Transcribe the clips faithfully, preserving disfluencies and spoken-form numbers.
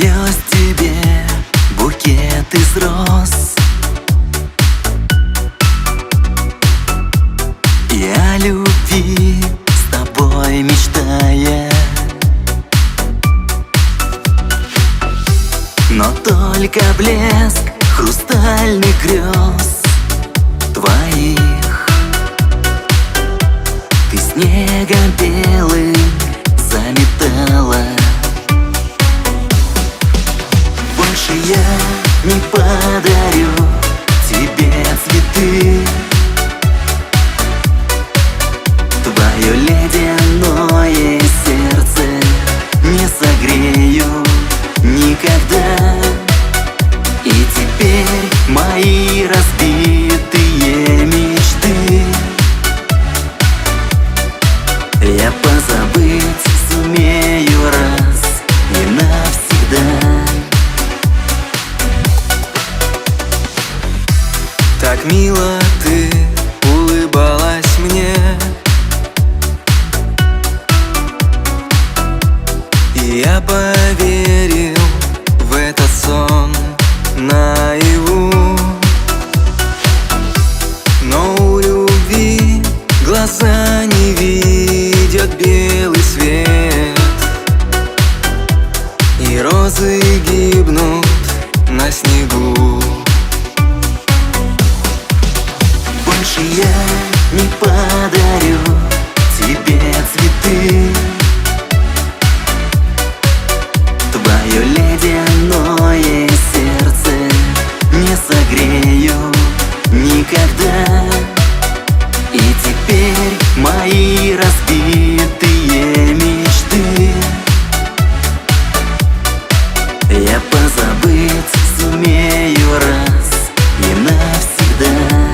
принес тебе букет из роз. И о любви с тобой мечтая, но только блеск хрустальных грез твоих ты снегом белым заметала. Больше я не подарю тебе цветы, твое ледяное сердце не согрею никогда. И теперь мои разбитые мечты я позабыть сумею раз и навсегда. Так мило ты улыбалась мне, и я поверил в этот сон наяву. Но у любви глаза не видят белый свет, и розы гибнут на снегу. Больше я не подарю тебе цветы, твое ледяное сердце не согрею никогда. И теперь мои разбитые мечты я позабыть сумею раз и навсегда.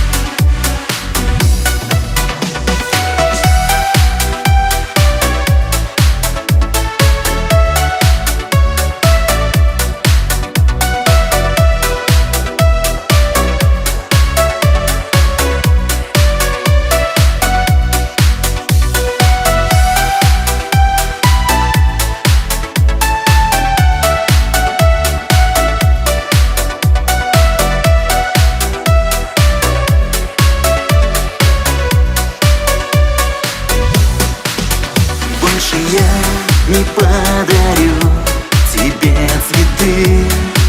Больше я не подарю тебе цветы,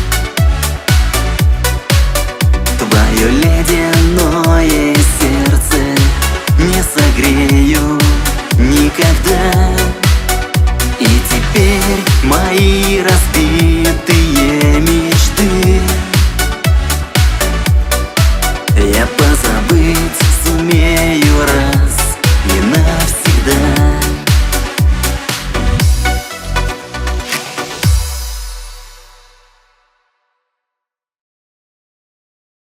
твое ледяное сердце не согрею никогда. И теперь мои разбитые